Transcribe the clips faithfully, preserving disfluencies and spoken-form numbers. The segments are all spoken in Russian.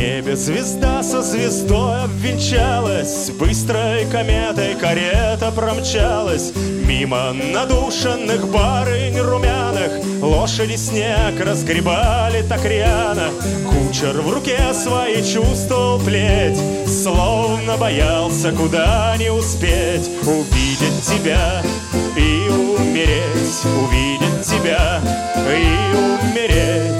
небе звезда со звездой обвенчалась, быстрой кометой карета промчалась. Мимо надушенных барынь румяных лошади снег разгребали так рьяно. Кучер в руке свои чувствовал плеть, словно боялся куда не успеть. Увидеть тебя и умереть, увидеть тебя и умереть.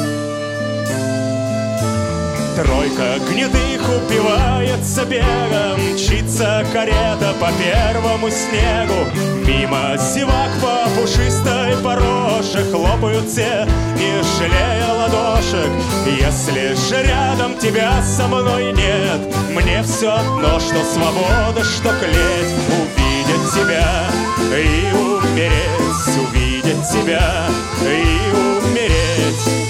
Тройка гнедых упивается бегом, мчится карета по первому снегу. Мимо зевак по пушистой пороше хлопают все, не жалея ладошек. Если же рядом тебя со мной нет, мне все одно, что свобода, что клеть. Увидеть тебя и умереть, увидеть тебя и умереть.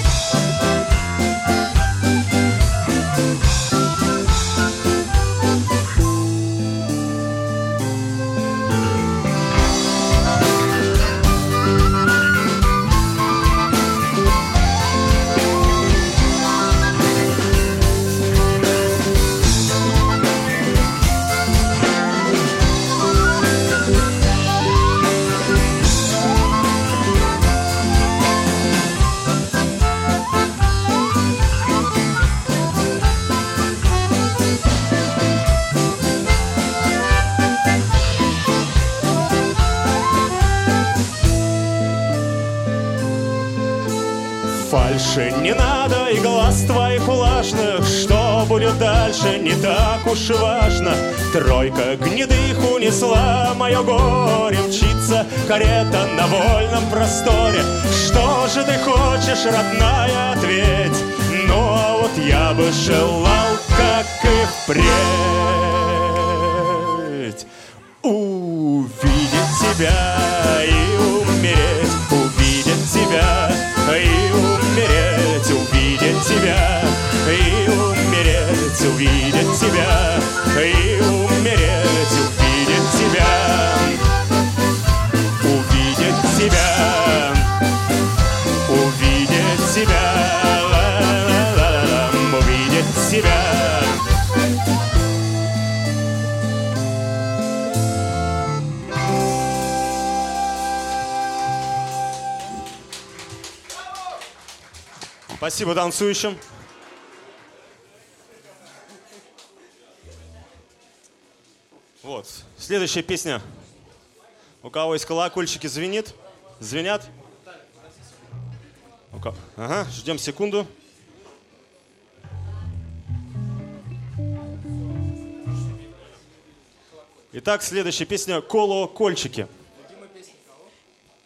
Фальши не надо и глаз твоих влажных, что будет дальше, не так уж и важно. Тройка гнедых унесла мое горе, мчится карета на вольном просторе. Что же ты хочешь, родная, ответь? Ну а вот я бы желал, как и впредь, увидеть тебя и умереть, увидеть тебя и умереть, увидеть тебя и умереть, увидеть тебя и умереть, увидеть тебя, увидеть тебя, увидеть тебя, ла-ла-ла-ла, увидеть тебя. Спасибо танцующим. Вот. Следующая песня. У кого есть колокольчики, звенит? Звенят? У кого? Ага, ждем секунду. Итак, следующая песня «Колокольчики».